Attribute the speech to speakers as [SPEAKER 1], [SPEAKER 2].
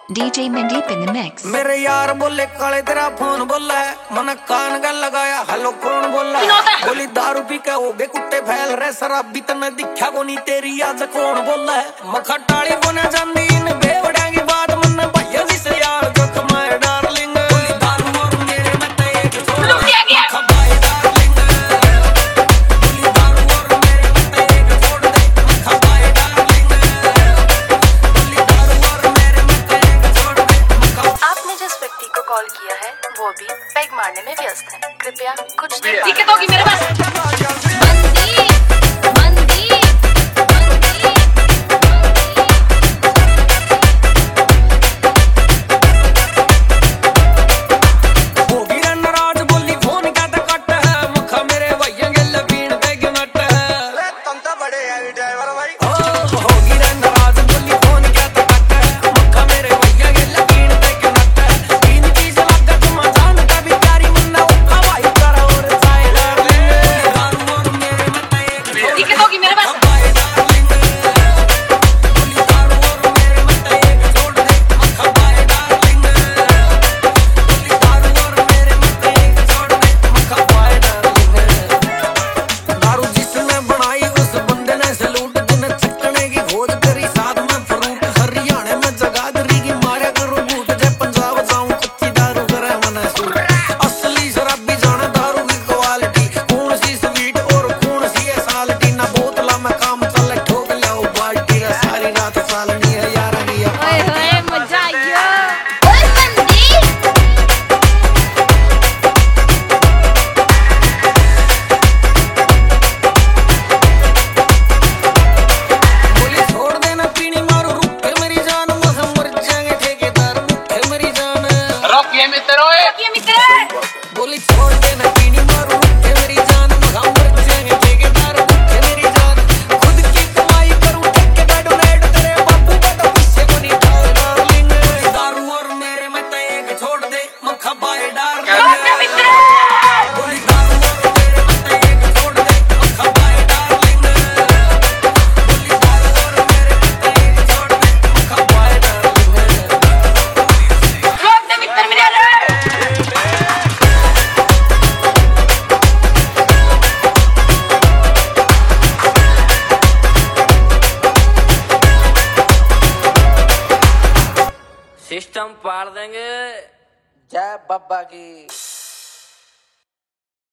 [SPEAKER 1] DJ Mandeep in the mix.
[SPEAKER 2] मेरे यार बोले काले तेरा फोन बोला है, मन कान का लगाया हेलो कौन बोला है। बोली दारू पी के हो गए कुत्ते फैल रहे, शराबी तने दिखा को नहीं तेरी आज कौन बोला है। मखा टाली बने जांदी इन बेवड़ांगी बात मन भैया जी से यार जो कमाए डार्लिंग। बोली दारू और मेरे में ते एक छोड़ मखा बाय डार्लिंग। बोली दारू और मेरे में ते एक छोड़ दे मखा बाय डार्लिंग। बोली दारू और मेरे में ते एक छोड़ दे मखा।
[SPEAKER 3] आपने जिस व्यक्ति को कॉल किया है वो भी पैग मारने में व्यस्त है, कृपया कुछ देर
[SPEAKER 4] टिकट होगी मेरे पास।
[SPEAKER 2] बोली छोड़ देना पीनी मारू के मेरी जान मगा मर जाएंगे ठेकेदार भूखे मेरी जान। खुद की कमाई करूं ठेकेदार डोनेट तेरे बापू का तो पीछे को नहीं ठाल डार्लिंग। दारू और मेरे में ते एक छोड़ दे मखा बाय डार्लिंग। बोली दारू और मेरे में ते एक छोड़ दे मखा बाय डार्लिंग। बोली दारू और मेरे में ते एक छोड़ दे मखा बाय डार्लिंग।
[SPEAKER 4] रोक दे मित्र मेरे यार।
[SPEAKER 2] सिस्टम पाड़ देंगे। जय बाबा की।